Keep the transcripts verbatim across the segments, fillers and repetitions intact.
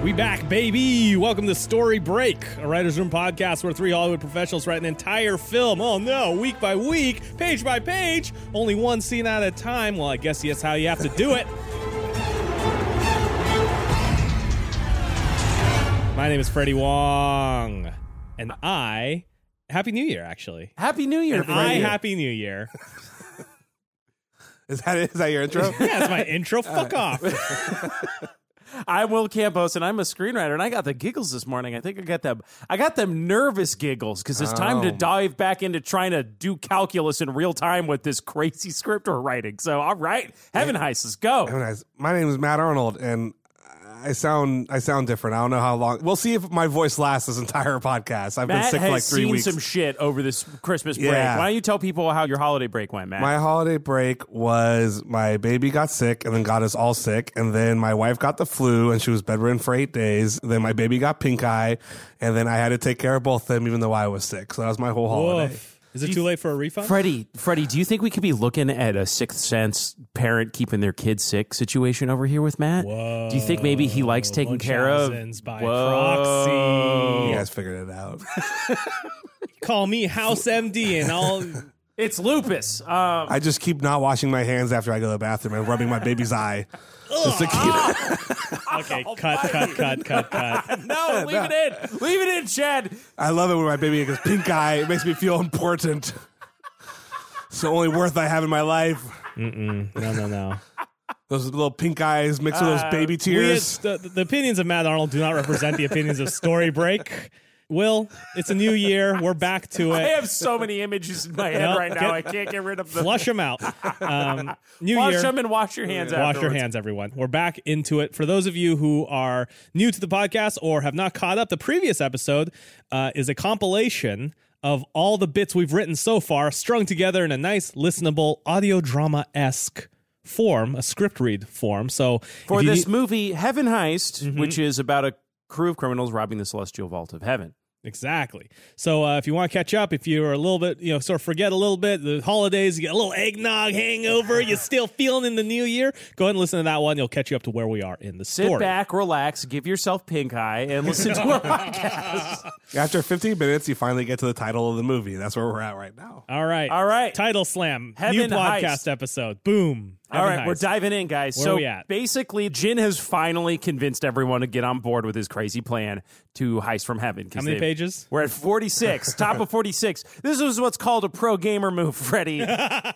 We back, baby! Welcome to Story Break, a writer's room podcast where three Hollywood professionals write an entire film. Oh no, week by week, page by page, only one scene at a time. Well, I guess that's how you have to do it. My name is Freddie Wong, and I... Happy New Year, actually. Happy New Year, and I Happy New Year. Is that it? Is that your intro? Yeah, that's my intro. Fuck off. I'm Will Campos, and I'm a screenwriter, and I got the giggles this morning. I think I got them. I got them nervous giggles because it's oh. time to dive back into trying to do calculus in real time with this crazy script we're writing. So, all right, Heaven Heist, let's go. Heaven Heist. My name is Matt Arnold, and I sound I sound different. I don't know how long. We'll see if my voice lasts this entire podcast. I've Matt been sick for like three seen weeks. Some shit over this Christmas break. Yeah. Why don't you tell people how your holiday break went, Matt? My holiday break was my baby got sick and then got us all sick, and then my wife got the flu and she was bedridden for eight days. Then my baby got pink eye, and then I had to take care of both of them even though I was sick. So that was my whole holiday. Woof. Is it too late for a refund? Freddie, Freddie, do you think we could be looking at a Sixth Sense parent keeping their kid sick situation over here with Matt? Whoa. Do you think maybe he likes taking care of... by Whoa. proxy. You guys figured it out. Call me House M D and I'll... It's lupus. Um, I just keep not washing my hands after I go to the bathroom and rubbing my baby's eye. Just to keep okay, cut, cut, cut, cut, cut. No, leave it in. Leave it in, Chad. I love it when my baby gets pink eye. It makes me feel important. It's the only worth I have in my life. Mm-mm. No, no, no. Those little pink eyes mixed with those baby tears. We, the, the opinions of Matt Arnold do not represent the opinions of Story Break. Will, it's a new year. We're back to it. I have so many images in my head no, right now. get, I can't get rid of them. Flush them out. Um, new Wash year. them and wash your hands Wash afterwards. your hands, everyone. We're back into it. For those of you who are new to the podcast or have not caught up, the previous episode uh, is a compilation of all the bits we've written so far, strung together in a nice, listenable, audio drama-esque form, a script read form. So for this need- movie, Heaven Heist, mm-hmm. which is about a crew of criminals robbing the celestial vault of heaven. Exactly. So uh, if you want to catch up, if you're a little bit, you know, sort of forget a little bit, the holidays, you get a little eggnog hangover, you're still feeling in the new year, go ahead and listen to that one. It'll catch you up to where we are in the story. Sit back, relax, give yourself pink eye, and listen to our podcast. After fifteen minutes, you finally get to the title of the movie. That's where we're at right now. All right. All right. Title slam. Heaven New podcast Heist. episode. Boom. All Heaven right, we're Heist. diving in, guys. Where so are we at? Basically, Jin has finally convinced everyone to get on board with his crazy plan to heist from heaven. How many pages? We're at forty-six, top of forty-six. This is what's called a pro gamer move, Freddie,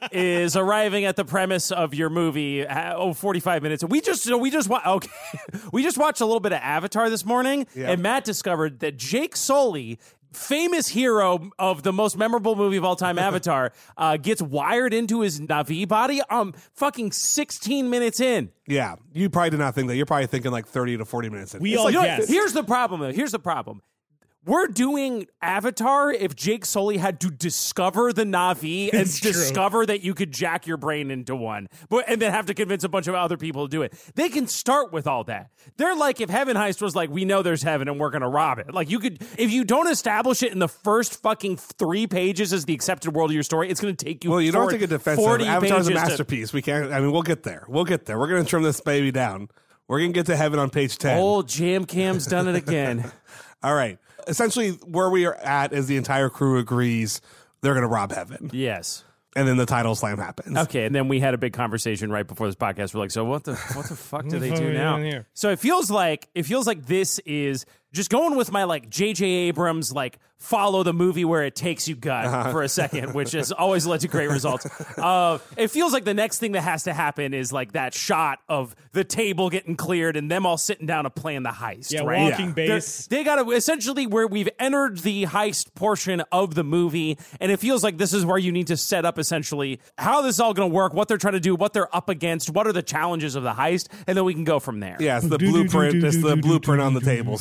is arriving at the premise of your movie, uh, oh, forty-five minutes. We just, so we just, wa- okay, we just watched a little bit of Avatar this morning, Yeah. and Matt discovered that Jake Sully, famous hero of the most memorable movie of all time, Avatar, uh, gets wired into his Na'vi body um fucking sixteen minutes in. Yeah, you probably did not think that. You're probably thinking like thirty to forty minutes in. We It's all like, You know, guessed. here's the problem, though. Here's the problem. We're doing Avatar if Jake Sully had to discover the Na'vi and It's true. discover that you could jack your brain into one, but and then have to convince a bunch of other people to do it. They can start with all that. They're like if Heaven Heist was like, we know there's heaven and we're going to rob it. Like you could, if you don't establish it in the first fucking three pages as the accepted world of your story, it's going to take you well, you don't forty, have to get defensive. forty Avatar's a pages to- masterpiece. We can't. I mean, we'll get there. We'll get there. We're going to trim this baby down. We're going to get to heaven on page ten. Old Jam Cam's done it again. All right. Essentially, where we are at is the entire crew agrees they're going to rob heaven. Yes. And then the title slam happens. Okay, and then we had a big conversation right before this podcast. We're like, so what the what the fuck do they fuck are do we now? doing here? So it feels like it feels like this is just going with my like J J Abrams like follow the movie where it takes you gut Uh-huh. for a second, which has always led to great results. Uh, it feels like the next thing that has to happen is like that shot of the table getting cleared and them all sitting down to plan the heist. Yeah, right? walking They're- base. They got to essentially where we've entered the heist portion of the movie, and it feels like this is where you need to set up essentially how this is all going to work, what they're trying to do, what they're up against, what are the challenges of the heist, and then we can go from there. Yeah, it's the blueprint. It's the blueprint on the table scene. Yeah,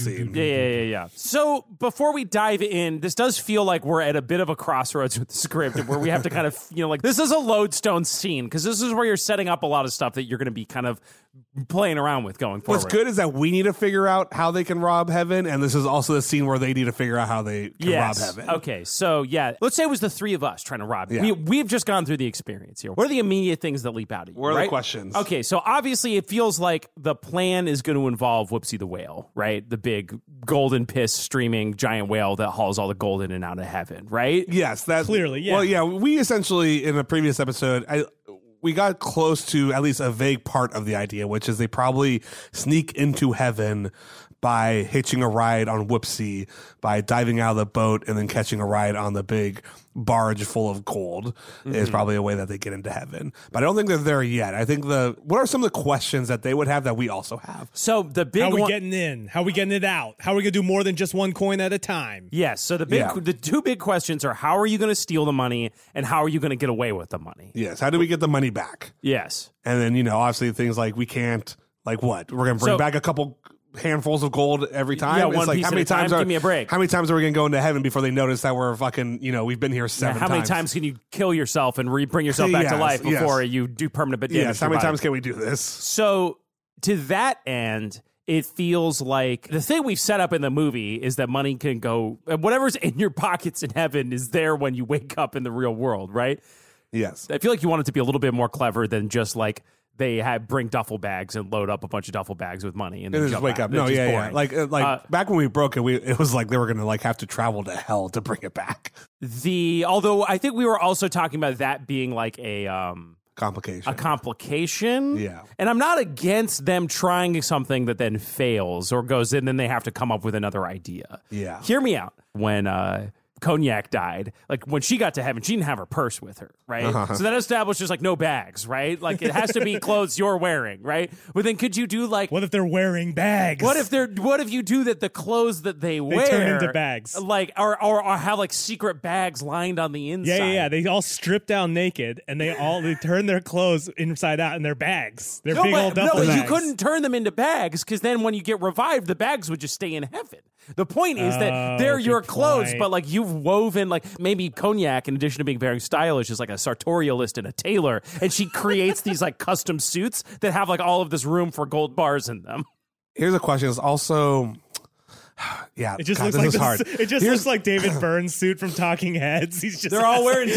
yeah, yeah, yeah. So before we dive in, this does feel like we're at a bit of a crossroads with the script where we have to kind of, you know, like this is a lodestone scene because this is where you're setting up a lot of stuff that you're going to be kind of playing around with going forward. What's good is that we need to figure out how they can rob heaven, and this is also the scene where they need to figure out how they can yes. rob heaven. Okay, so yeah, let's say it was the three of us trying to rob it. Yeah. We, we've just gone through the experience here. What are the immediate things that leap out at you? What are right? the questions? Okay, so obviously it feels like the plan is going to involve Whoopsie the whale, right? The big golden piss streaming giant whale that hauls all the gold in and out of heaven, right? Yes, that Clearly, yeah. Well, yeah, we essentially in a previous episode, I we got close to at least a vague part of the idea, which is they probably sneak into heaven by hitching a ride on Whoopsie, by diving out of the boat and then catching a ride on the big barge full of gold mm-hmm. is probably a way that they get into heaven. But I don't think they're there yet. I think the what are some of the questions that they would have that we also have? So the big How are we one, getting in? How are we getting it out? How are we going to do more than just one coin at a time? Yes. So the big, Yeah. the two big questions are how are you going to steal the money and how are you going to get away with the money? Yes. How do we get the money back? Yes. And then, you know, obviously things like we can't, like what? We're going to bring So- back a couple handfuls of gold every time. Yeah, It's one like, piece how at many a time. times are, Give me a break. How many times are we going to go into heaven before they notice that we're fucking, you know, we've been here seven Yeah, how many times? times can you kill yourself and re- bring yourself back to Yes, life before yes. you do permanent damage? Yes. to How your many body? times can we do this? So to that end, it feels like the thing we've set up in the movie is that money can go, whatever's in your pockets in heaven is there when you wake up in the real world, right? Yes. I feel like you want it to be a little bit more clever than just like they had bring duffel bags and load up a bunch of duffel bags with money and then And then just jump wake out. up. They're No, just yeah, yeah. boring. Like, uh, like Uh, back when we broke it, we it was like they were going to like have to travel to hell to bring it back. the although I think we were also talking about that being like a um Complication. a complication. Yeah. And I'm not against them trying something that then fails or goes in, then they have to come up with another idea. Yeah. Hear me out. When uh Cognac died, like when she got to heaven, she didn't have her purse with her, right? Uh-huh. So that establishes like no bags, right? Like it has to be clothes you're wearing, right? But then could you do like What if they're wearing bags? what if they're what if you do that the clothes that they, they wear turn into bags? like or, or or have like secret bags lined on the inside? Yeah, yeah, yeah. They all strip down naked and they all they turn their clothes inside out in their bags. They're No, big but, old no, duffel but bags. you couldn't turn them into bags because then when you get revived, the bags would just stay in heaven. The point is that Oh, they're good your clothes, point. but like you've woven like maybe Cognac, in addition to being very stylish, is like a sartorialist and a tailor, and she creates these like custom suits that have like all of this room for gold bars in them. Here's a question. It's also, yeah, It just God, looks this like is this, hard. it just Here's- looks like David Byrne's suit from Talking Heads. He's just They're all wearing.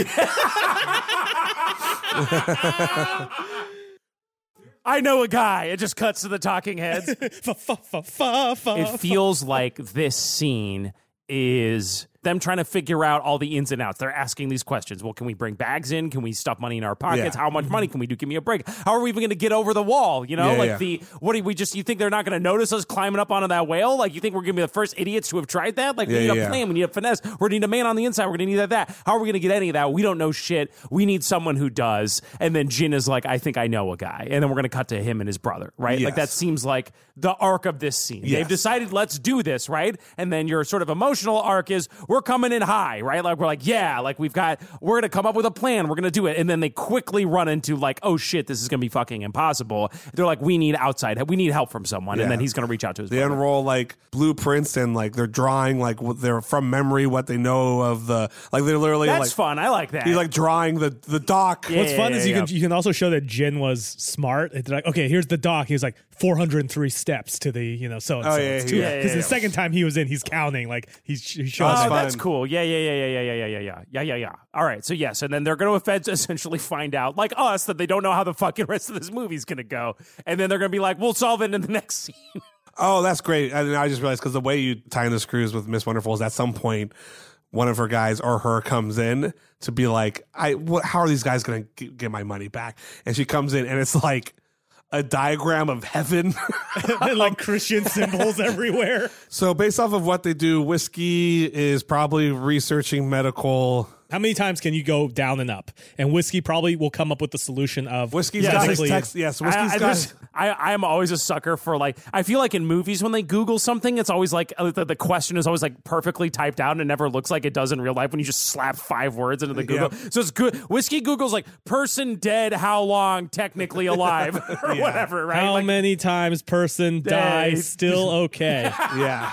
I know a guy. It just cuts to the Talking Heads. fa, fa, fa, fa, fa, It feels like this scene is them trying to figure out all the ins and outs. They're asking these questions. Well, can we bring bags in? Can we stuff money in our pockets? Yeah. How much money can we do? Give me a break. How are we even going to get over the wall? You know, Yeah, like yeah. the, what do we just, you think they're not going to notice us climbing up onto that whale? Like, you think we're going to be the first idiots to have tried that? Like, we Yeah, need a yeah. plan. We need a finesse. We need a man on the inside. We're going to need that, that. How are we going to get any of that? We don't know shit. We need someone who does. And then Jin is like, I think I know a guy. And then we're going to cut to him and his brother, right? Like, Yes. that seems like the arc of this scene. Yes. They've decided, let's do this, right? And then your sort of emotional arc is, we're coming in high, right? Like, we're like, yeah, like we've got, we're going to come up with a plan. We're going to do it. And then they quickly run into like, oh shit, this is going to be fucking impossible. They're like, we need outside, we need help from someone. Yeah. And then he's going to reach out to his They brother. unroll like blueprints and like they're drawing like what they're from memory what they know of the like they're literally That's like fun. I like that. he's like drawing the the dock. Yeah. What's fun is you yeah. can you can also show that Jin was smart. It's like, okay, here's the dock. He was like four hundred three steps to the, you know, so and so. Oh, yeah, Because yeah, yeah, yeah. the second time he was in, he's counting. Like he's, he's showing Oh, That's that- fun. that's cool. Yeah, yeah, yeah, yeah, yeah, yeah, yeah, yeah, yeah, yeah, yeah, yeah. All right, so yes, and then they're going to essentially find out, like us, that they don't know how the fucking rest of this movie's going to go, and then they're going to be like, "We'll solve it in the next scene." Oh, that's great. And I just realized because the way you tie in the screws with Miss Wonderful is at some point one of her guys or her comes in to be like, I what, how are these guys going to get my money back? And she comes in and it's like a diagram of heaven. and like Christian symbols everywhere. So based off of what they do, Whiskey is probably researching medical How many times can you go down and up? And whiskey probably will come up with the solution of Whiskey's Yeah, got his basically- text. Yes, whiskey's I, I, got. there's- I, I'm always a sucker for like, I feel like in movies when they Google something, it's always like, uh, the, the question is always like perfectly typed out and it never looks like it does in real life when you just slap five words into the Google. Yep. So it's good. Whiskey Google's like, person dead, how long, technically alive, or Yeah. whatever, right? how Like, many times person dies, still okay. Yeah.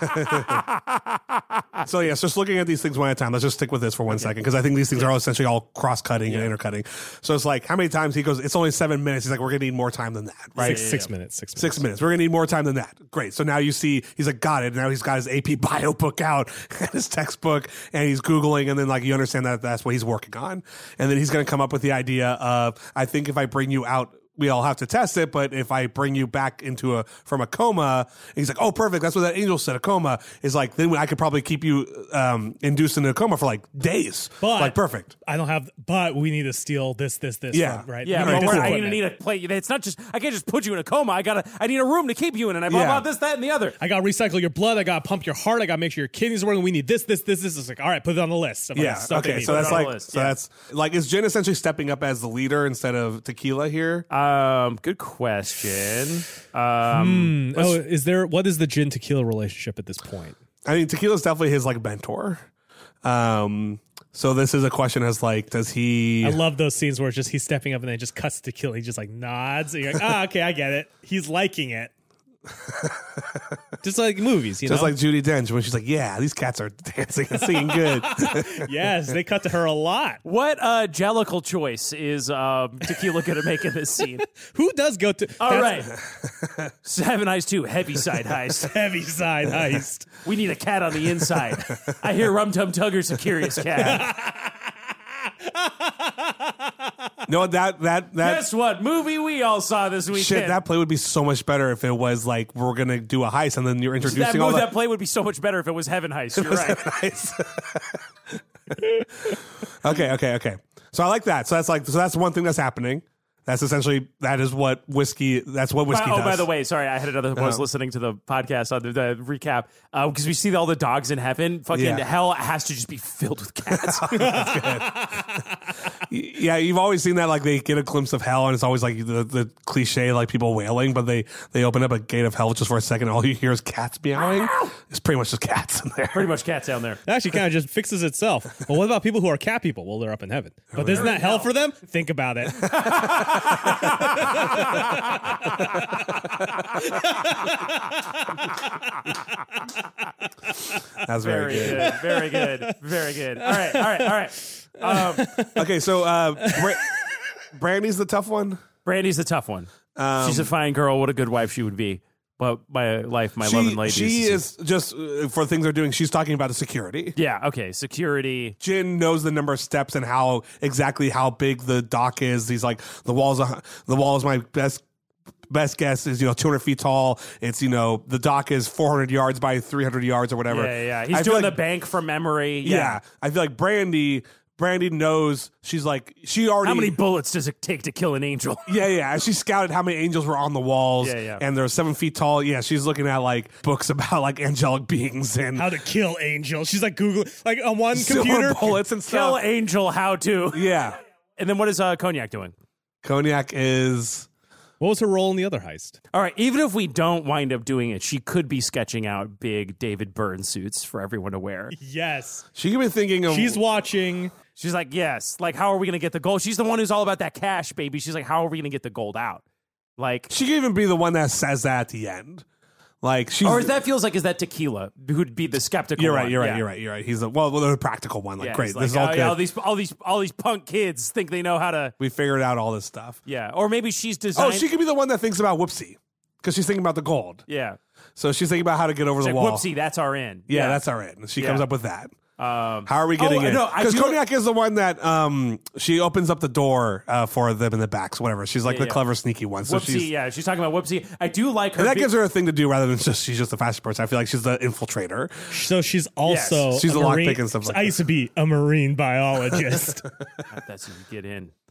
So yes, just looking at these things one at a time. Let's just stick with this for one second because I think these things are all essentially all cross-cutting and intercutting. So it's like how many times he goes, it's only seven minutes. He's like, we're gonna need more time than that, right? Six, six minutes. Six minutes. Six minutes. We're gonna need more time than that. Great. So now you see he's like, got it. Now he's got his A P bio book out and his textbook and he's Googling and then like you understand that that's what he's working on. And then he's gonna come up with the idea of I think if I bring you out we all have to test it, but if I bring you back into a from a coma, and he's like, oh, perfect. That's what that angel said. A coma is like, then I could probably keep you um, induced into a coma for like days. But like perfect. I don't have, but we need to steal this, this, this. Yeah. from, right? yeah, We but need we're, this I'm gonna equipment. need a play. It's not just I can't just put you in a coma. I gotta I need a room to keep you in, and I blah Yeah. blah this, that, and the other. I got to recycle your blood. I got to pump your heart. I got to make sure your kidneys are working. We need this, this, this, this. It's like, all right, put it on the list. of, like, Yeah. stuff they Okay. need. So that's on the like, list, so yeah. that's like, is Jin essentially stepping up as the leader instead of Tequila here? Um, good question. Um, oh, is there, what is the gin tequila relationship at this point? I mean, Tequila's definitely his like mentor. Um, so this is a question as like, does he? I love those scenes where it's just he's stepping up and then it just cuts to kill. He just like nods. And you're like, ah, okay, I get it. He's liking it. Just like movies, you Just know? like Judi Dench when she's like, "Yeah, these cats are dancing and singing good." Yes, they cut to her a lot. what uh, jellicle choice is um, Tequila gonna make in this scene? Who does go to All that's right, Seven Eyes Two, heavy side heist. heavy side heist? We need a cat on the inside. I hear Rum Tum Tugger's a curious cat. No, that that that Guess what movie we all saw this weekend? shit. That play would be so much better if it was like we're gonna do a heist and then you're introducing that, all move, that. that play would be so much better if it was Heaven Heist. You're right. Heist. Okay, okay, okay. So I like that. So that's like so that's one thing that's happening. That's essentially that is what whiskey. That's what whiskey oh, does. by the way, sorry, I had another. I was Oh. listening to the podcast on the, the recap because we see all the dogs in heaven. Fucking Yeah. hell has to just be filled with cats. Yeah, you've always seen that. Like they get a glimpse of hell, and it's always like the, the cliche, like people wailing. But they they open up a gate of hell just for a second, and all you hear is cats meowing. It's pretty much just cats in there. Pretty much cats down there. It actually kind of just fixes itself. Well, what about people who are cat people? Well, they're up in heaven. But isn't that hell for them? Think about it. That's very, Very good. good. Very good. Very good. All right. All right. All right. Um, Okay, so uh, Bra- Brandy's the tough one. Brandy's the tough one. Um, She's a fine girl. What a good wife she would be. But my life, my love She, and ladies. she is just uh, for things they're doing. She's talking about the security. Yeah. Okay. Security. Jin knows the number of steps and how exactly how big the dock is. He's like the walls. Are, the wall is my best best guess is you know two hundred feet tall. It's you know the dock is four hundred yards by three hundred yards or whatever. Yeah. Yeah. He's I feel doing like- the bank from memory. Yeah. Yeah. I feel like Brandy. Brandy knows. She's like she already. How many bullets does it take to kill an angel? Yeah, yeah. She scouted how many angels were on the walls. Yeah, yeah. And they're seven feet tall. Yeah, she's looking at like books about like angelic beings and How to kill angels. She's like Google, like on one silver computer. bullets and Kill stuff. angel. How to? Yeah. And then what is uh, Cognac doing? Cognac is. What was her role in the other heist? All right, even if we don't wind up doing it, she could be sketching out big David Byrne suits for everyone to wear. Yes. She could be thinking of. She's watching. She's like, yes, like, how are we going to get the gold? She's the one who's all about that cash, baby. She's like, how are we going to get the gold out? Like, She could even be the one that says that at the end. Like she's. or is that feels like, is that Tequila who'd be the skeptical You're right. one? You're right. Yeah. You're right. You're right. He's a well, well the practical one. Like Yeah, great. he's This is like, all oh, good. yeah, all these, all these, all these punk kids think they know how to, we figured out all this stuff. yeah. Or maybe she's Oh, designed. she could be the one that thinks about Whoopsie because she's thinking about the gold. yeah. So she's thinking about how to get over It's the like, wall. whoopsie, that's our in. Yeah, that's all right. She Yeah. comes up with that. Um, How are we getting oh, in? no, I Because do- Cognac is the one that um she opens up the door uh, for them in the backs, whatever. She's like Yeah, the yeah. clever, sneaky one. So Whoopsie, she's yeah. She's talking about Whoopsie. I do like her. and that big- gives her a thing to do rather than just she's just the fastest person. I feel like she's the infiltrator. So she's also She's a a lockpick marine. and stuff like I that. used to be a marine biologist. That's how you get in.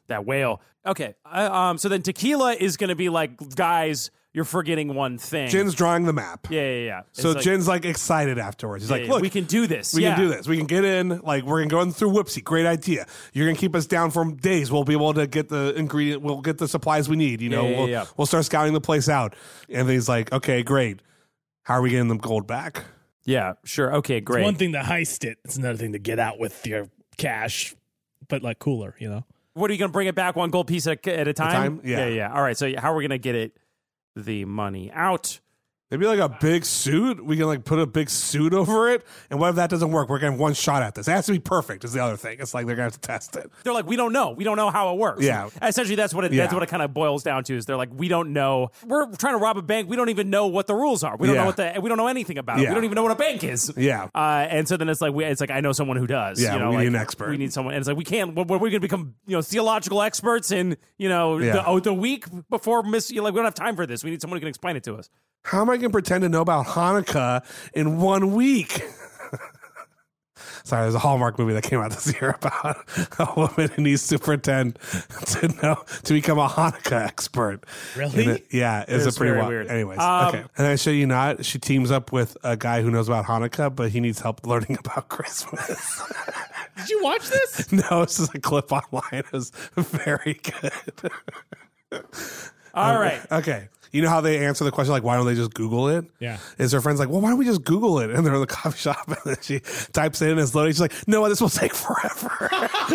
That whale. Okay. Uh, um. So then tequila is going to be like, guys, you're forgetting one thing. Jin's drawing the map. Yeah, yeah, yeah. So It's like, Jin's like excited afterwards. He's yeah, like, yeah, look, we can do this. We yeah. can do this. We can get in. Like, we're going to go in through Whoopsie. Great idea. You're going to keep us down for days. We'll be able to get the ingredient. We'll get the supplies we need. You know, Yeah, yeah, we'll, yeah. we'll start scouting the place out. And he's like, okay, great. How are we getting the gold back? Yeah, sure. Okay, great. One thing to heist it. It's another thing to get out with your cash, but like cooler, you know? What are you going to bring it back one gold piece at, at a time? time? Yeah. yeah, yeah. All right. So how are we going to get it, the money out? Maybe like a big suit. We can like put a big suit over it. And what if that doesn't work? We're getting one shot at this. It has to be perfect is the other thing. It's like they're going to have to test it. They're like, we don't know. We don't know how it works. Yeah. Essentially, that's what it, Yeah. that's what it kind of boils down to. Is they're like, we don't know. We're trying to rob a bank. We don't even know what the rules are. We don't Yeah. know what the. We don't know anything about it. Yeah. We don't even know what a bank is. Yeah. Uh, and so then it's like, we, it's like I know someone who does. Yeah, You know, we need like, an expert. We need someone. And it's like we can't. We're, we're going to become you know theological experts in you know Yeah. the, oh, the week before Miss. Like we don't have time for this. We need someone who can explain it to us. How am I going to pretend to know about Hanukkah in one week? Sorry, there's a Hallmark movie that came out this year about a woman who needs to pretend to know to become a Hanukkah expert. Really? And it- yeah, it's, It's a pretty very wild. weird. Anyways, Um, okay. And I show you not. She teams up with a guy who knows about Hanukkah, but he needs help learning about Christmas. Did you watch this? No, it's just a clip online. It was very good. All right. Okay. You know how they answer the question, like, why don't they just Google it? Yeah. Is her friend's like, well, why don't we just Google it? And they're in the coffee shop, and then she types it in, and it's loading. She's like, no, this will take forever.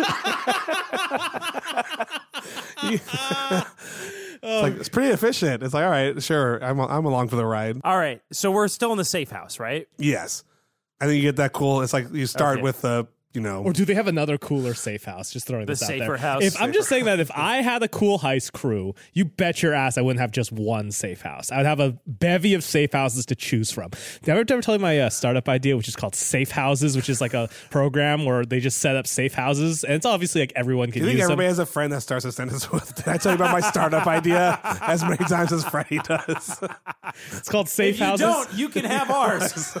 It's like, it's pretty efficient. It's like, all right, sure, I'm I'm along for the ride. All right. So we're still in the safe house, right? Yes. And then you get that cool, it's like you start Okay. with the, you know. Or do they have another cooler safe house? Just throwing The this out safer there. house, If I'm safer just saying that if I had a cool heist crew, you bet your ass I wouldn't have just one safe house. I would have a bevy of safe houses to choose from. Did I ever, ever tell you my uh, startup idea, which is called Safe Houses, which is like a program where they just set up safe houses, and it's obviously like everyone can Do you think use everybody them. has a friend that starts a sentence with, did I tell you about my startup idea as many times as Freddie does? It's called Safe If you Houses. don't, you can have ours.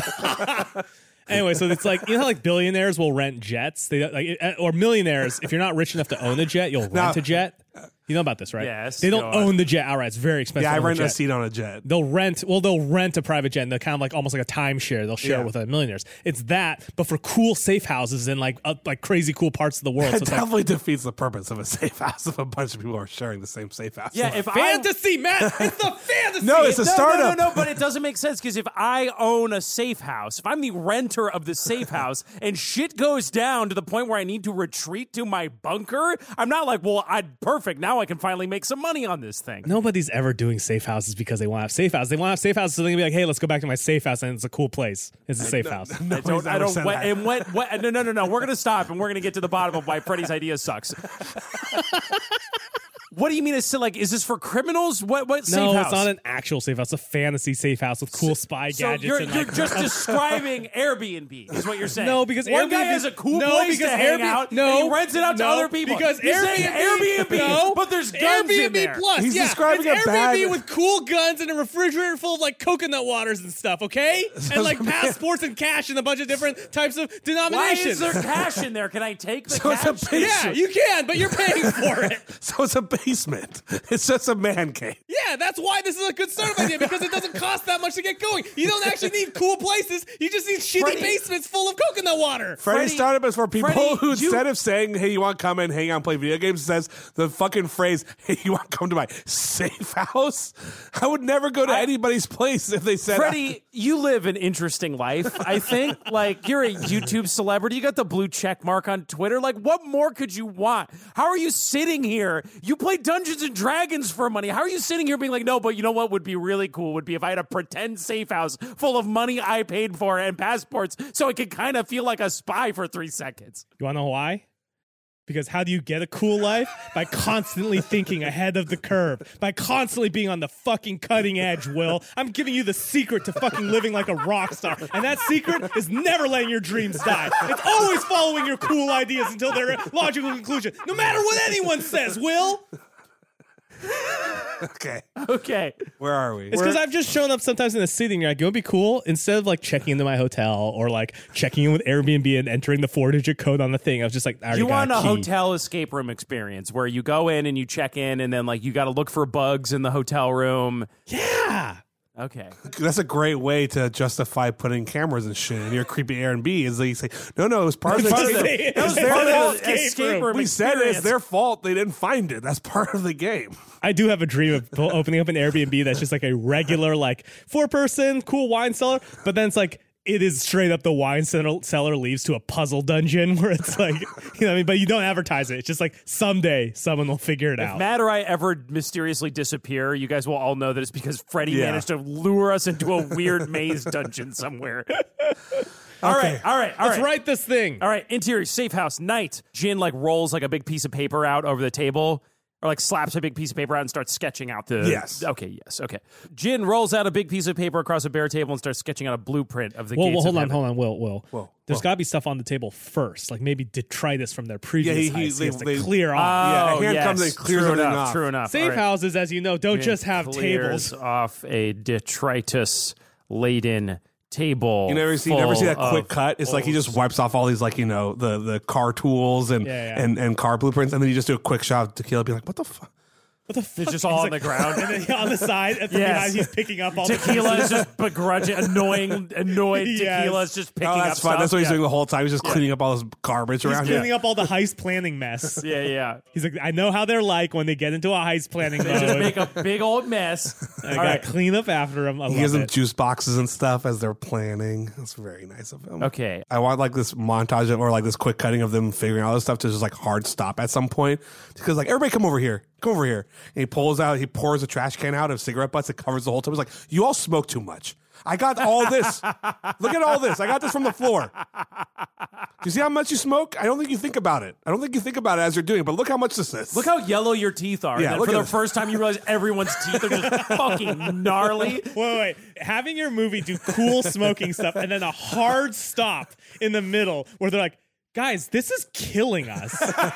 Anyway, so it's like, you know how like billionaires will rent jets, they like, or millionaires. If you're not rich enough to own a jet, you'll rent a jet. You know about this, right? Yes, They don't go on. own the jet outright. It's very expensive. Yeah, I to own rent a a jet. seat on a jet. They'll rent, well, they'll rent a private jet, and they're kind of like almost like a timeshare. They'll share Yeah. it with uh, millionaires. It's that, but for cool safe houses in like uh, like crazy cool parts of the world. It So it's like definitely defeats the purpose of a safe house if a bunch of people are sharing the same safe house. Yeah, if I fantasy, Matt. It's the fantasy. No, it's a no, startup. No, no, no, but it doesn't make sense because if I own a safe house, if I'm the renter of the safe house and shit goes down to the point where I need to retreat to my bunker, I'm not like, well, I perfect. Now I can finally make some money on this thing. Nobody's ever doing safe houses because they want to have safe houses. They want to have safe houses, so they're gonna be like, "Hey, let's go back to my safe house, and it's a cool place. It's a safe house." I Nobody's don't. I ever don't. said What, that. and what, what? No, no, no, no. We're gonna stop, and we're gonna get to the bottom of why Freddie's idea sucks. What do you mean? It's still like, is this for criminals? What? What safe No, house? it's not an actual safe house. It's a fantasy safe house with cool spy So gadgets. you're, and you're like, just describing Airbnb, is what you're saying. No, because one Airbnb, guy has a cool no, place because to hang Airbnb, out, no, and he rents it out to no, other people. Because you're Airbnb, saying Airbnb, no, but there's guns Airbnb in there. Plus. He's yeah, describing it's a Airbnb bag- with cool guns and a refrigerator full of like coconut waters and stuff. Okay, and like passports and cash and a bunch of different types of Why denominations. is there cash in there? Can I take the So it's cash? a big- Yeah, you can, but you're paying for it. So it's a basement. It's just a man cave. Yeah, that's why this is a good startup idea, because it doesn't cost that much to get going. You don't actually need cool places. You just need shitty Freddie- basements full of coconut water. Freddie's Freddie- startup is for people Freddie, who you- instead of saying, hey, you want to come in, hang out, and play video games, says the fucking phrase, hey, you want to come to my safe house? I would never go to I- anybody's place if they said, Freddie, you live an interesting life, I think. Like, you're a YouTube celebrity. You got the blue check mark on Twitter. Like, what more could you want? How are you sitting here? You play Dungeons and Dragons for money. How are you sitting here being like, no, but you know what would be really cool would be if I had a pretend safe house full of money I paid for and passports so I could kind of feel like a spy for three seconds. You want to know why? Because how do you get a cool life? By constantly thinking ahead of the curve. By constantly being on the fucking cutting edge, Will. I'm giving you the secret to fucking living like a rock star. And that secret is never letting your dreams die. It's always following your cool ideas until their logical conclusion. No matter what anyone says, Will. Okay. Okay. Where are we? It's because I've just shown up sometimes in the city and you're like, it would be cool instead of like checking into my hotel or like checking in with Airbnb and entering the four digit code on the thing. I was just like, I already You got want a key. hotel escape room experience where you go in and you check in and then like you got to look for bugs in the hotel room. Yeah. Okay. That's a great way to justify putting cameras and shit in your creepy Airbnb. Is they say, no, no, it was part of the Part of game. the- It that was was part part of of the the escape escape room We said experience. it's their fault. They didn't find it. That's part of the game. I do have a dream of po- opening up an Airbnb that's just like a regular, like four person, cool wine cellar. But then it's like, it is straight up the wine cellar, cellar leads to a puzzle dungeon where it's like, you know what I mean? But you don't advertise it. It's just like someday someone will figure it If out. Matt or I ever mysteriously disappear, you guys will all know that it's because Freddie Yeah. managed to lure us into a weird maze dungeon somewhere. All Okay. right, all right, all Let's right. write this thing. All right, interior, safe house, night. Jin like rolls like a big piece of paper out over the table. Or like slaps a big piece of paper out and starts sketching out the... Yes. Okay, yes, okay. Jin rolls out a big piece of paper across a bare table and starts sketching out a blueprint of the Whoa, gates whoa, hold of on, heaven. hold on, Will, Will. Whoa, There's whoa. got to be stuff on the table first, like maybe detritus from their previous Yeah, he- he- heist. He, they- has to they- clear off. Yeah, Oh, a hand yes. comes and clears true everything enough, off. True enough. Safe All right. houses, as you know, don't Jin just have clears tables. off a detritus-laden table. You never see, you never see that full quick of cut. It's like he just wipes off all these, like, you know, the, the car tools and, Yeah, yeah. and and car blueprints, and then you just do a quick shot of tequila, be like, what the fuck? What the fuck? It's just all He's on like- the ground. And then on the side, at the Yes. behind, he's picking up all Tequila the is just begrudging, annoying, annoyed. Yes. Tequila is just picking Oh, up that's fun. stuff. That's what he's Yeah. doing the whole time. He's just cleaning up all this garbage He's around cleaning here. up all the heist planning mess. Yeah, yeah. He's like, I know how they're like when they get into a heist planning They just mode. make a big old mess. I All gotta right. clean up after him. I He love gives them it. juice boxes and stuff as they're planning. That's very nice of him. Okay. I want like this montage of, or like this quick cutting of them figuring out all this stuff to just like hard stop at some point because like everybody come over here, come over here. And he pulls out, he pours a trash can out of cigarette butts that covers the whole tub. He's like, you all smoke too much. I got all this. Look at all this. I got this from the floor. Do you see how much you smoke? I don't think you think about it. I don't think you think about it as you're doing it, but look how much this is. Look how yellow your teeth are. Yeah, And then look for at the this. first time, you realize everyone's teeth are just fucking gnarly. Wait, wait, wait. Having your movie do cool smoking stuff and then a hard stop in the middle where they're like, guys, this is killing us.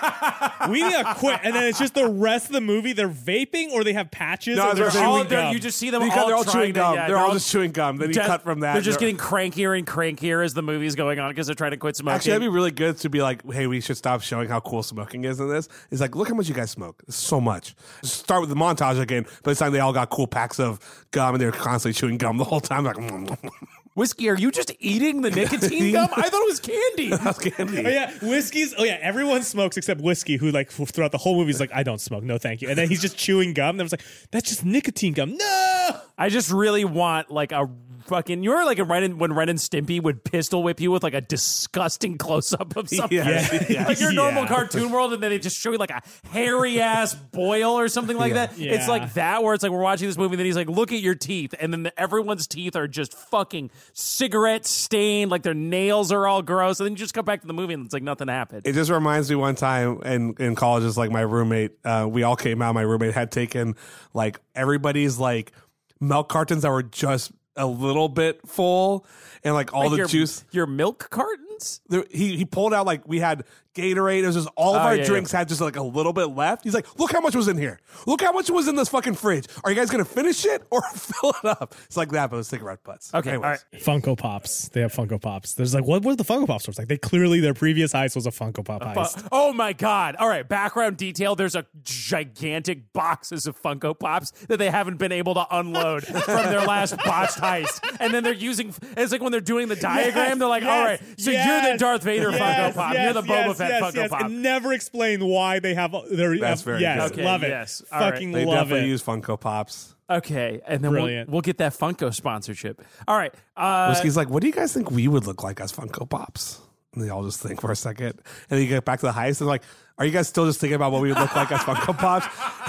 We need to quit. And then it's just the rest of the movie. They're vaping or they have patches No, or they're they're chewing all- They're- gum. you just see them Because all, they're all trying chewing to- gum. yeah, they're all just chewing gum. Then you de- cut from that. They're just They're- getting crankier and crankier as the movie's going on because they're trying to quit smoking. Actually, that'd be really good to be like, hey, we should stop showing how cool smoking is in this. It's like, look how much you guys smoke. It's so much. Just start with the montage again. By the time they all got cool packs of gum and they're constantly chewing gum the whole time. Like, Whiskey, are you just eating the nicotine gum? I thought it was candy. that's candy. Oh yeah, whiskey's. Oh yeah, everyone smokes except whiskey, who like throughout the whole movie is like, I don't smoke, no thank you. And then he's just chewing gum. And I was like, that's just nicotine gum. No. I just really want like a fucking. You're like a Ren and, when Ren and Stimpy would pistol whip you with like a disgusting close up of something. Yes, yes. Like your normal Yeah. cartoon world, and then they just show you like a hairy ass boil or something like that. Yeah. It's like that where it's like we're watching this movie, and then he's like, "Look at your teeth," and then the, everyone's teeth are just fucking cigarette stained, like their nails are all gross, and then you just come back to the movie, and it's like nothing happened. It just reminds me one time in, in college, is like my roommate, uh, we all came out. My roommate had taken like everybody's like milk cartons that were just a little bit full and like all Like the your, juice. your milk cartons. There, he he pulled out like we had Gatorade. It was just all of Oh, our yeah, drinks had just like a little bit left. He's like, look how much was in here. Look how much was in this fucking fridge. Are you guys gonna finish it or fill it up? It's like that, but with cigarette butts. Okay, Anyways. all right. Funko Pops. They have Funko Pops. There's like, what was the Funko Pop stores like? They clearly their previous heist was a Funko Pop heist. Fu- oh my god! All right, background detail. There's a gigantic boxes of Funko Pops that they haven't been able to unload from their last botched heist, and then they're using. It's like when they're doing the diagram. They're like, Yes, "All right, so yes, you're the Darth Vader yes, Funko Pop. yes, you're the Boba yes, Fett yes, Funko yes. Pop." And never explain why they have their. That's very yes, good. Okay, love it. yes. All right. Fucking They love definitely it. use Funko Pops. Okay, and then we'll, Brilliant. we'll get that Funko sponsorship. All right. Uh, Whiskey's like, what do you guys think we would look like as Funko Pops? And they all just think for a second. And then you get back to the heist and like, are you guys still just thinking about what we would look like as Funko Pops?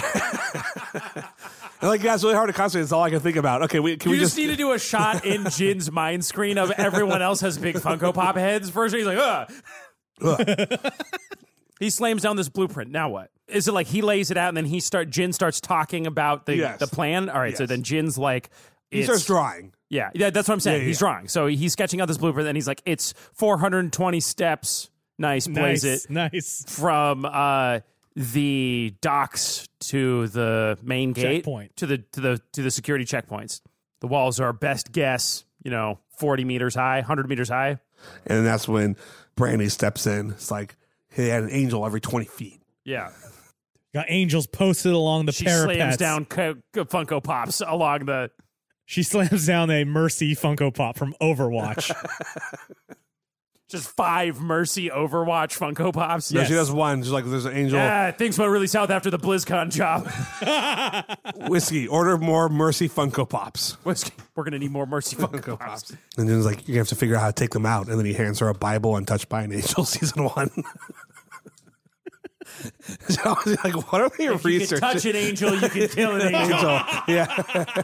And like, yeah, it's really hard to concentrate. It's all I can think about. Okay, we, can you we just just need to do a shot in Jin's mind screen of everyone else has big Funko Pop heads. First, he's like, ugh. He slams down this blueprint. Now what? Is it like he lays it out and then he start Jin starts talking about the Yes. the plan? All right, so Yes. then Jin's like, he it's, starts drawing. yeah, yeah, that's what I'm saying. Yeah, yeah, he's yeah. drawing. So he's sketching out this blueprint and he's like, it's four hundred twenty steps. Nice, blaze Nice, it nice. from uh the docks to the main gate, Checkpoint. to the to the to the security checkpoints. The walls are best guess, you know, forty meters high, one hundred meters high. And that's when Brandy steps in. It's like he had an angel every twenty feet. Yeah. Got angels posted along the She parapets. slams down co- co- Funko Pops along the... She slams down a Mercy Funko Pop from Overwatch. Just five Mercy Overwatch Funko Pops. No, Yes. she does one. She's like, there's an angel. Yeah, things went really south after the BlizzCon job. Whiskey, order more Mercy Funko Pops. Whiskey, we're going to need more Mercy Funko Pops. And then he's like, you have to figure out how to take them out. And then he hands her a Bible and Touched by an Angel season one. So I was like, what are we If you researching? can touch an angel, you can kill an angel. Angel. Yeah.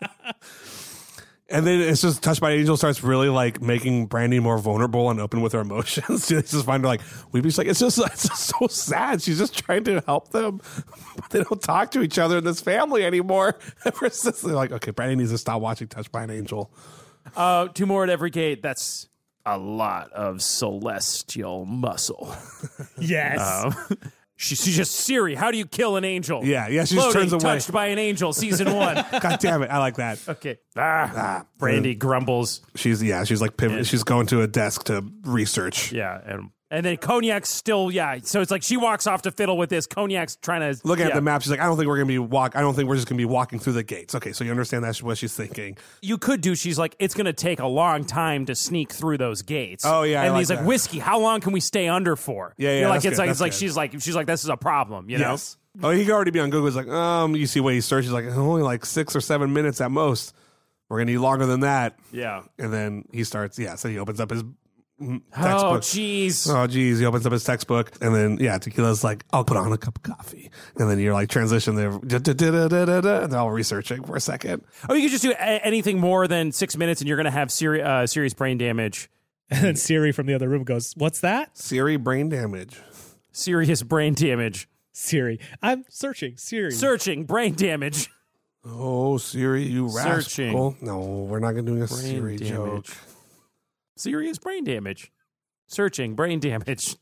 And then it's just Touched by an Angel starts really like making Brandy more vulnerable and open with her emotions. It's just find her like weepy. She's like, it's just, it's just so sad. She's just trying to help them, but they don't talk to each other in this family anymore. Ever since they're like, okay, Brandy needs to stop watching Touched by an Angel. Uh, two more at every gate. That's a lot of celestial muscle. Yes. Um, she, she's just Siri. How do you kill an angel? Yeah, yeah. She just Loading, turns away. Touched by an Angel, season one. God damn it, I like that. Okay. Ah, Ah, Brandy grumbles. She's yeah, she's like pivot. She's going to a desk to research. Yeah, and and then Cognac's still yeah. So it's like she walks off to fiddle with this. Cognac's trying to Looking yeah. at the map, she's like, I don't think we're gonna be walk. I don't think we're just gonna be walking through the gates. Okay, so you understand that's what she's thinking. You could do. She's like, it's going to take a long time to sneak through those gates. Oh, yeah, I and like he's like, that. Whiskey. How long can we stay under for? Yeah, yeah, You're like that's it's good, like that's it's like good. she's like she's like this is a problem. You know. Oh, he could already be on Google. He's like, um, you see what he searches like only like six or seven minutes at most. We're gonna need longer than that. Yeah. And then he starts. Yeah, so he opens up his mm, Oh, textbook. jeez. Oh, geez. He opens up his textbook, and then, yeah, Tequila's like, I'll put on a cup of coffee. And then you're like, transition there. Da, da, da, da, da, da, da, and they're all researching for a second. Oh, you could just do a- anything more than six minutes, and you're going to have seri- uh, serious brain damage. And then Siri from the other room goes, "What's that?" Siri brain damage. Serious brain damage. Siri. I'm searching. Siri. Searching brain damage. Oh, Siri, you Searching. rascal. No, we're not going to do a Brain Siri damage. joke. Serious brain damage. Searching brain damage.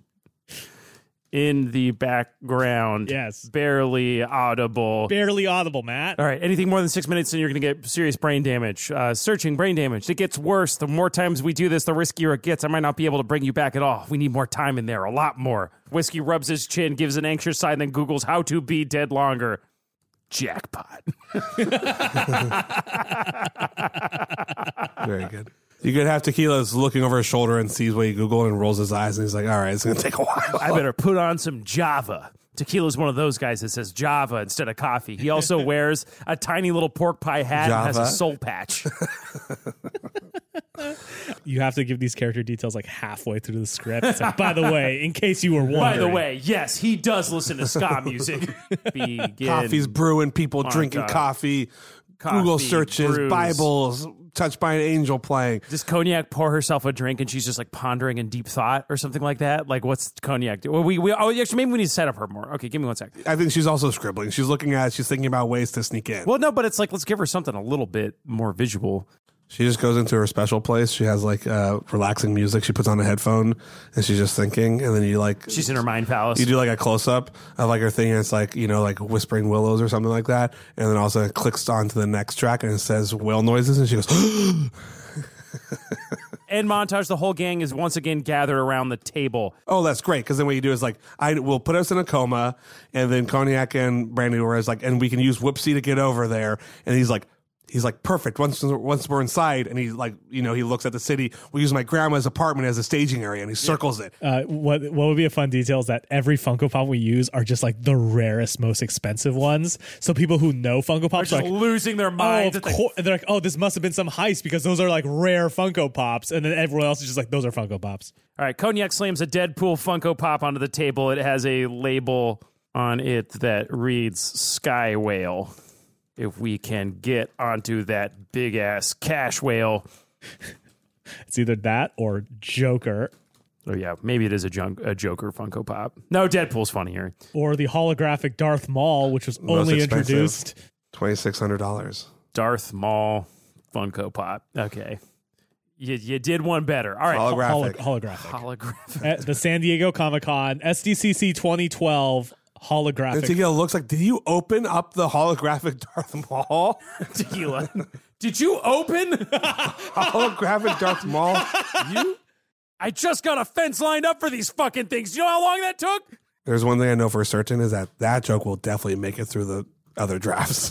In the background. Yes. Barely audible. Barely audible, Matt. All right. Anything more than six minutes, and you're going to get serious brain damage. Uh, searching brain damage. It gets worse. The more times we do this, the riskier it gets. I might not be able to bring you back at all. We need more time in there. A lot more. Whiskey rubs his chin, gives an anxious sigh, and then Googles how to be dead longer. Jackpot. Very good. You could have Tequila's looking over his shoulder and sees what he Googled and rolls his eyes, and he's like, all right, it's going to take a while. I better put on some Java. Tequila's one of those guys that says Java instead of coffee. He also wears a tiny little pork pie hat and has a Java. soul patch. You have to give these character details like halfway through the script. It's like, by the way, in case you were wondering. By the way, yes, he does listen to ska music. Begin. Coffee's brewing, people Montage. drinking coffee, Coffee, Google searches, brews. Bibles, Touched by an Angel playing. Does Cognac pour herself a drink and she's just like pondering in deep thought or something like that? Like, what's Cognac do? Well, we, we oh, actually, maybe we need to set up her more. Okay, give me one sec. I think she's also scribbling. She's looking at it. She's thinking about ways to sneak in. Well, no, but it's like, let's give her something a little bit more visual. She just goes into her special place. She has like uh, relaxing music. She puts on a headphone and she's just thinking. And then you like She's in her mind palace. you do like a close up of like her thing. And it's like, you know, like Whispering Willows or something like that. And then also it clicks on to the next track and it says whale noises. And she goes, And montage, the whole gang is once again gathered around the table. oh, that's great. Because then what you do is like, I will put us in a coma. And then Cognac and Brandy were like, and we can use Whoopsie to get over there. And he's like, He's like, perfect. Once once we're inside, and he's like, you know, he looks at the city. We use my grandma's apartment as a staging area, and he circles it. Uh, what what would be a fun detail is that every Funko Pop we use are just like the rarest, most expensive ones. So people who know Funko Pops Just are like, losing their oh, minds. of at the- course. They're like, oh, this must have been some heist because those are like rare Funko Pops, and then everyone else is just like, those are Funko Pops. All right, Cognac slams a Deadpool Funko Pop onto the table. It has a label on it that reads Sky Whale. If we can get onto that big ass cash whale. It's either that or Joker Oh, yeah, maybe it is a, junk, a Joker Funko Pop. No, Deadpool's funnier. or the holographic Darth Maul, which was Most only expensive. introduced. twenty-six hundred dollars. Darth Maul Funko Pop. Okay. You, you did one better. All right. Holographic. Holo- holographic. Holographic. At the San Diego Comic Con S D C C twenty twelve holographic. And Tequila looks like, did you open up the holographic Darth Maul? Tequila. Did you open? Holographic Darth Maul? You? I just got a fence lined up for these fucking things. You know how long that took? There's one thing I know for certain is that that joke will definitely make it through the other drafts.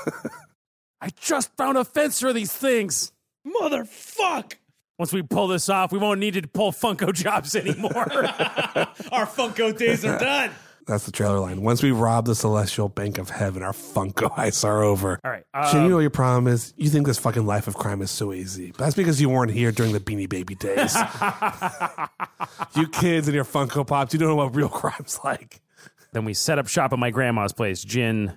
I just found a fence for these things. Motherfuck! Once we pull this off, we won't need to pull Funko jobs anymore. Our Funko days are done. That's the trailer line. Once we rob the celestial bank of heaven, our Funko heists are over. All right. Shin, Um, you know what your problem is? You think this fucking life of crime is so easy. But that's because you weren't here during the Beanie Baby days. You kids and your Funko Pops, you don't know what real crime's like. then we set up shop at my grandma's place. Jin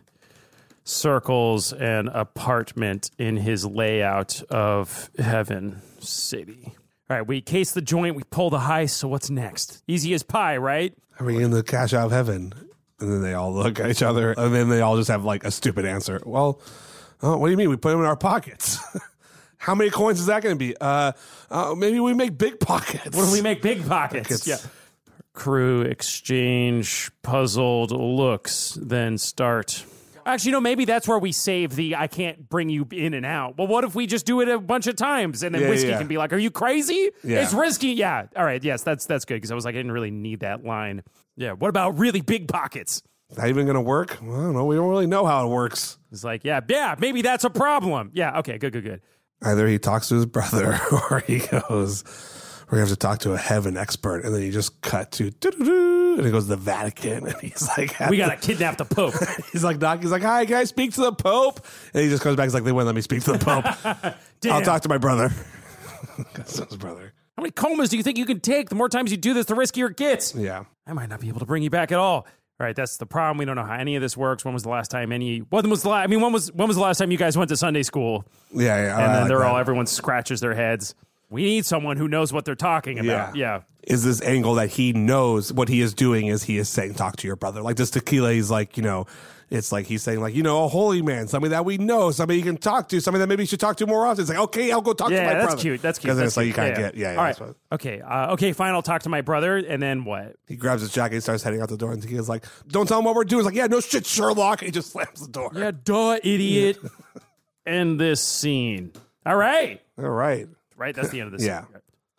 circles an apartment in his layout of Heaven City. All right, we case the joint, we pull the heist, so what's next? Easy as pie, right? Are we in the cash out of heaven? And then they all look at each other, and then they all just have like a stupid answer. Well, oh, what do you mean? We put them in our pockets. How many coins is that going to be? Uh, uh, maybe we make big pockets. What do we make big pockets? Pockets. Yeah. Crew exchange puzzled looks, then start. Actually, no, maybe that's where we save the I can't bring you in and out. Well, what if we just do it a bunch of times and then Yeah, Whiskey yeah. can be like, are you crazy? Yeah. It's risky. Yeah. All right. Yes, that's that's good because I was like, I didn't really need that line. Yeah. What about really big pockets? Is that even going to work? Well, I don't know. We don't really know how it works. It's like, yeah, yeah, maybe that's a problem. Yeah. Okay. Good, good, good. Either he talks to his brother or he goes, we're going to have to talk to a heaven expert. And then you just cut to, doo-doo-doo, and he goes to the Vatican. And he's like, We got to kidnap the Pope. he's like, Doc, he's like, hi, can I speak to the Pope? And he just comes back. He's like, they wouldn't let me speak to the Pope. Damn. I'll talk to my brother. That's his brother. How many comas do you think you can take? The more times you do this, the riskier it gets. Yeah. I might not be able to bring you back at all. All right, that's the problem. We don't know how any of this works. When was the last time any? When was the? La- I mean, when was when was the last time you guys went to Sunday school? Yeah, yeah. And I then like they're that. all everyone scratches their heads. We need someone who knows what they're talking about. Yeah. Is this angle that he knows what he is doing is he is saying, talk to your brother. Like this tequila, he's like, you know, it's like he's saying like, you know, a holy man, somebody that we know, somebody you can talk to, somebody that maybe you should talk to more often. It's like, okay, I'll go talk Yeah, to my that's brother. cute. That's cute. Because That's it's like you cute. kind of Yeah, get, yeah, yeah. All that's right. what- Okay. Uh, okay. Fine. I'll talk to my brother, and then what? He grabs his jacket, he starts heading out the door, and Tequila's like, don't tell him what we're doing. He's like, yeah, no shit, Sherlock. And he just slams the door. Yeah. Duh, idiot. End this scene. All right. All right. Right. That's the end of the Yeah. scene.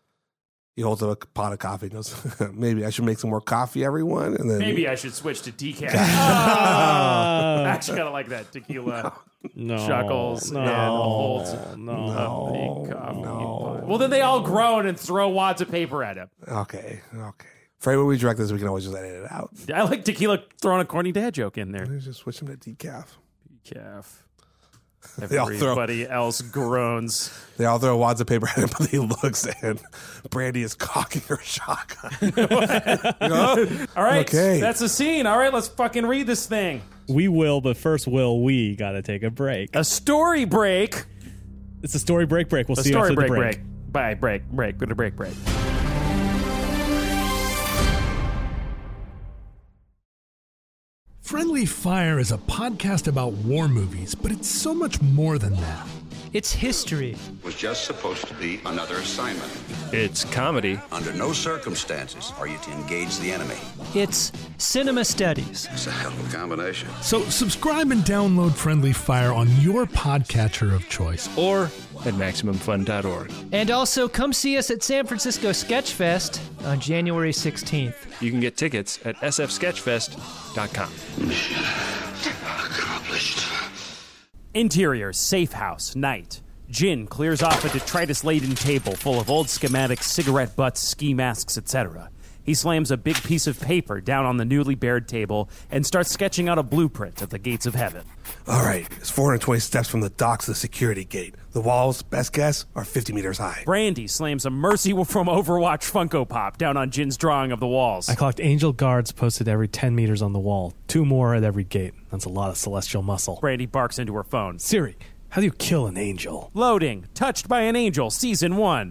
He holds up a pot of coffee and goes, maybe I should make some more coffee, everyone. And then Maybe I should switch to decaf. I actually kind of like that tequila. No. Chuckles no, and holds no. up the coffee. Well, then they all groan and throw wads of paper at him. Okay, okay. Afraid when we direct this, we can always just edit it out. I like tequila throwing a corny dad joke in there. Let's just switch him to decaf. Decaf. They all throw- Everybody else groans. They all throw wads of paper at him, but he looks and Brandy is cocking her shotgun. All right, Okay. that's the scene. All right, let's fucking read this thing. We will, but first, Will, we got to take a break. A story break. It's a story break break. We'll A see you story after break, the break. break. Bye, break, break. Go to break, break. Friendly Fire is a podcast about war movies, but it's so much more than that. It's history. Was just supposed to be another assignment. It's comedy. Under no circumstances are you to engage the enemy. It's cinema studies. It's a hell of a combination. So subscribe and download Friendly Fire on your podcatcher of choice. Or at Maximum Fun dot org. And also come see us at San Francisco Sketchfest on January sixteenth. You can get tickets at s f sketchfest dot com. Mission accomplished. Interior, safe house, night. Jin clears off a detritus-laden table full of old schematics, cigarette butts, ski masks, et cetera. He slams a big piece of paper down on the newly bared table and starts sketching out a blueprint of the gates of heaven. All right, it's four hundred twenty steps from the dock to the security gate. The walls, best guess, are fifty meters high. Brandy slams a Mercy from Overwatch Funko Pop down on Jin's drawing of the walls. I clocked angel guards posted every ten meters on the wall. Two more at every gate. That's a lot of celestial muscle. Brandy barks into her phone. Siri, how do you kill an angel? Loading. Touched by an Angel, Season one.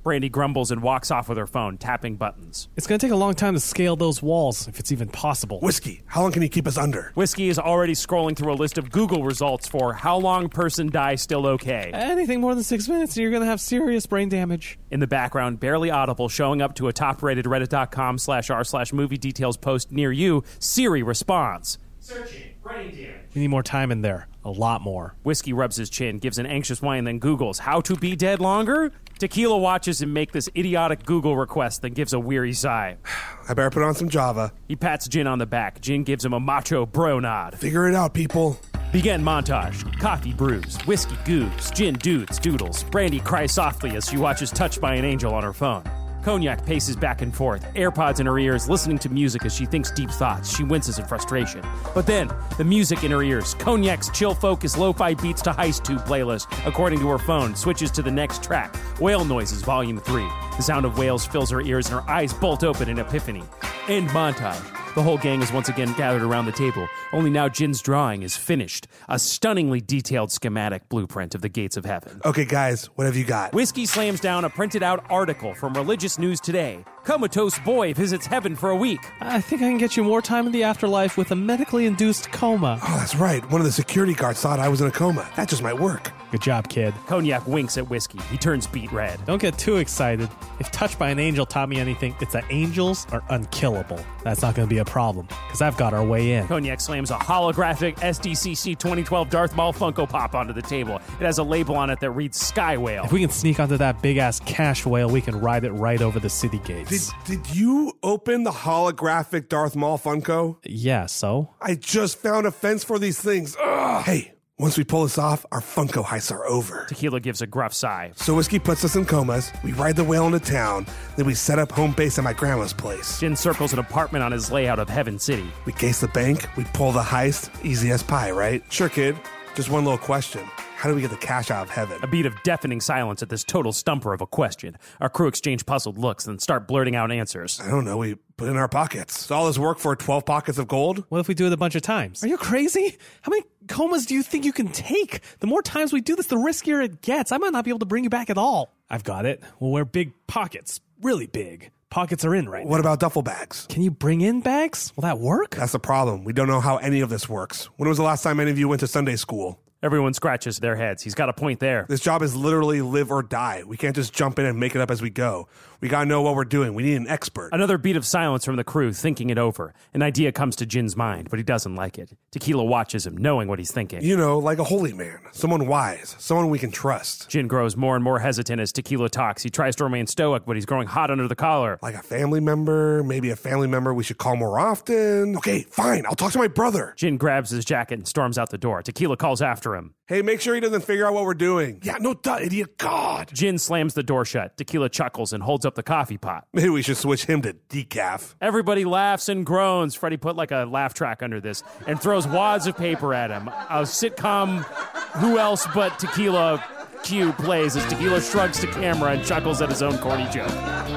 Brandy grumbles and walks off with her phone, tapping buttons. It's going to take a long time to scale those walls, if it's even possible. Whiskey, how long can you keep us under? Whiskey is already scrolling through a list of Google results for how long person die still okay. Anything more than six minutes, you're going to have serious brain damage. In the background, barely audible, showing up to a top-rated reddit.com slash r slash movie details post near you, Siri responds. Searching. Brain damage. We need more time in there. A lot more. Whiskey rubs his chin, gives an anxious whine, then Googles, how to be dead longer? Tequila watches him make this idiotic Google request, then gives a weary sigh. I better put on some Java. He pats Jin on the back. Jin gives him a macho bro nod. Figure it out, people. Begin montage. Coffee brews. Whiskey goos. Gin dudes doodles. Brandy cries softly as she watches Touched by an Angel on her phone. Cognac paces back and forth, AirPods in her ears, listening to music as she thinks deep thoughts. She winces in frustration. But then, the music in her ears, Cognac's chill-focused lo-fi beats to Heist Tube playlist, according to her phone, switches to the next track, Whale Noises, Volume three. The sound of whales fills her ears and her eyes bolt open in epiphany. End montage. The whole gang is once again gathered around the table, only now Jin's drawing is finished. A stunningly detailed schematic blueprint of the gates of heaven. Okay, guys, what have you got? Whiskey slams down a printed-out article from Religious News Today. Comatose boy visits heaven for a week. I think I can get you more time in the afterlife with a medically induced coma. Oh, that's right. One of the security guards thought I was in a coma. That just might work. Good job, kid. Cognac winks at Whiskey. He turns beet red. Don't get too excited. If Touched by an Angel taught me anything, it's that angels are unkillable. That's not going to be a problem, because I've got our way in. Cognac slams a holographic S D C C twenty twelve Darth Maul Funko Pop onto the table. It has a label on it that reads Sky Whale. If we can sneak onto that big-ass cash whale, we can ride it right over the city gates. Did, did you open the holographic Darth Maul Funko? Yeah, so? I just found a fence for these things. Ugh. Hey, once we pull this off, our Funko heists are over. Tequila gives a gruff sigh. So Whiskey puts us in comas, we ride the whale into town, then we set up home base at my grandma's place. Jin circles an apartment on his layout of Heaven City. We case the bank, we pull the heist, easy as pie, right? Sure, kid. Just one little question. How do we get the cash out of heaven? A beat of deafening silence at this total stumper of a question. Our crew exchange puzzled looks and start blurting out answers. I don't know. We put it in our pockets. So all this work for twelve pockets of gold? What if we do it a bunch of times? Are you crazy? How many comas do you think you can take? The more times we do this, the riskier it gets. I might not be able to bring you back at all. I've got it. We'll wear big pockets. Really big. Pockets are in right now. What about duffel bags? Can you bring in bags? Will that work? That's the problem. We don't know how any of this works. When was the last time any of you went to Sunday school? Everyone scratches their heads. He's got a point there. This job is literally live or die. We can't just jump in and make it up as we go. We gotta know what we're doing. We need an expert. Another beat of silence from the crew, thinking it over. An idea comes to Jin's mind, but he doesn't like it. Tequila watches him, knowing what he's thinking. You know, like a holy man. Someone wise. Someone we can trust. Jin grows more and more hesitant as Tequila talks. He tries to remain stoic, but he's growing hot under the collar. Like a family member, maybe a family member we should call more often. Okay, fine. I'll talk to my brother. Jin grabs his jacket and storms out the door. Tequila calls after him. Hey, make sure he doesn't figure out what we're doing. Yeah, no duh, idiot. God. Jin slams the door shut. Tequila chuckles and holds up the coffee pot. Maybe we should switch him to decaf. Everybody laughs and groans. Freddie put like a laugh track under this and throws wads of paper at him. A sitcom Who Else But Tequila cue plays as Tequila shrugs to camera and chuckles at his own corny joke.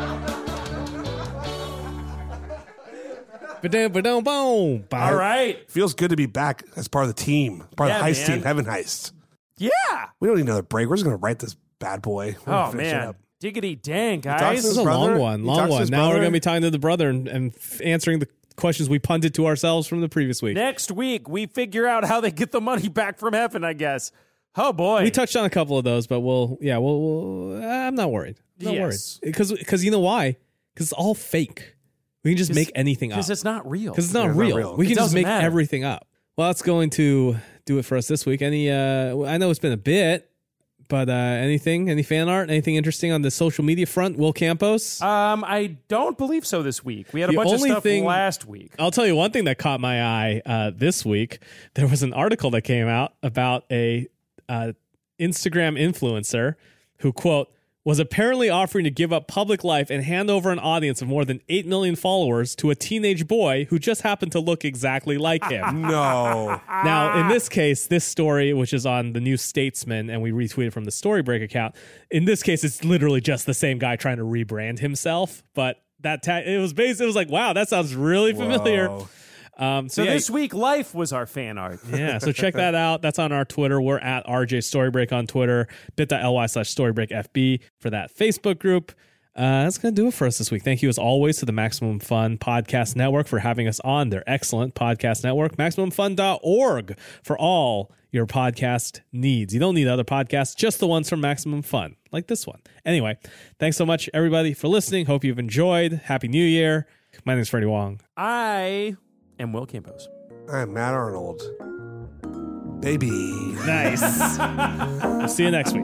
Ba-dum-ba-dum-boom. All right. Feels good to be back as part of the team. Part Yeah, of the heist man. team, Heaven Heist. Yeah. We don't need another break. We're just going to write this bad boy. We're gonna Oh, finish it man. up. Diggity dang, talks guys. to This is a brother? long one, He long talks to one. his Now we're brother? going to be talking to the brother and, and f- answering the questions we punted to ourselves from the previous week. Next week, we figure out how they get the money back from heaven, I guess. Oh, boy. We touched on a couple of those, but we'll, yeah, we'll, we'll I'm not worried. I'm not Yes. worried. Because, because you know why? Because it's all fake. We can just make anything up. Because it's not real. Because it's not Yeah, it's not real. real. We It can just doesn't make matter. everything up. Well, that's going to do it for us this week. Any, uh, I know it's been a bit, but uh, anything, any fan art, anything interesting on the social media front? Will Campos? Um, I don't believe so this week. We had a The bunch of only stuff thing- last week. I'll tell you one thing that caught my eye uh, this week. There was an article that came out about a uh, Instagram influencer who, quote, was apparently offering to give up public life and hand over an audience of more than eight million followers to a teenage boy who just happened to look exactly like him. No. Now, in this case, this story, which is on the New Statesman, and we retweeted from the Storybreak account, in this case, it's literally just the same guy trying to rebrand himself. But that ta- it was based, it was like, wow, that sounds really familiar. Whoa. Um, so So yeah, this week, Life was our fan art. yeah, so check that out. That's on our Twitter. We're at R J Storybreak on Twitter, bit.ly slash storybreakfb for that Facebook group. Uh, that's going to do it for us this week. Thank you, as always, to the Maximum Fun Podcast Network for having us on their excellent podcast network, maximum fun dot org, for all your podcast needs. You don't need other podcasts, just the ones from Maximum Fun, like this one. Anyway, thanks so much, everybody, for listening. Hope you've enjoyed. Happy New Year. My name is Freddie Wong. I am Will Campos. I'm Matt Arnold. Baby. Nice. We'll see you next week.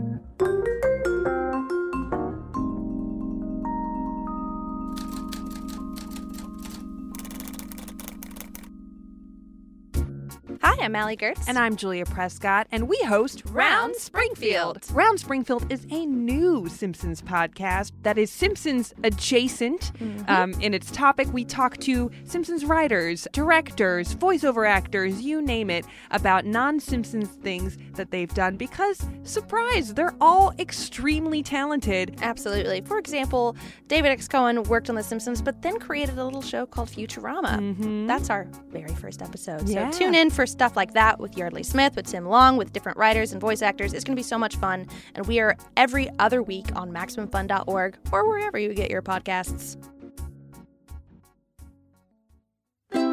Hi, I'm Allie Gertz. And I'm Julia Prescott, and we host Round Springfield. Round Springfield is a new Simpsons podcast that is Simpsons adjacent. Mm-hmm. Um, in its topic, we talk to Simpsons writers, directors, voiceover actors, you name it, about non-Simpsons things that they've done because, surprise, they're all extremely talented. Absolutely. For example, David X. Cohen worked on The Simpsons, but then created a little show called Futurama. Mm-hmm. That's our very first episode. Yeah. So tune in for stuff like that with Yardley Smith, with Tim Long, with different writers and voice actors. It's going to be so much fun. And we are every other week on maximum fun dot org or wherever you get your podcasts.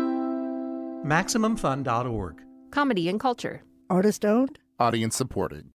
maximum fun dot org. Comedy and culture. Artist owned. Audience supported.